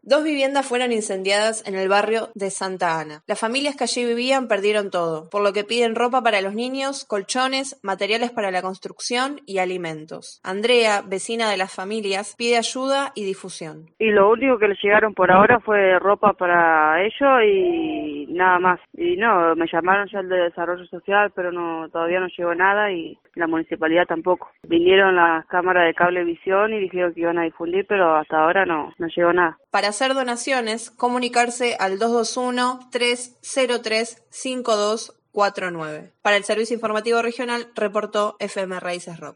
2 viviendas fueron incendiadas en el barrio de Santa Ana. Las familias que allí vivían perdieron todo, por lo que piden ropa para los niños, colchones, materiales para la construcción y alimentos. Andrea, vecina de las familias, pide ayuda y difusión. Y lo único que les llegaron por ahora fue ropa para ellos y nada más. Y no, me llamaron ya el de Desarrollo Social, pero no, todavía no llegó nada y la municipalidad tampoco. Vinieron las cámaras de Cablevisión y dijeron que iban a difundir, pero hasta ahora no llegó nada. Para hacer donaciones, comunicarse al 221-303-5249. Para el Servicio Informativo Regional, reportó FM Raíces Rock.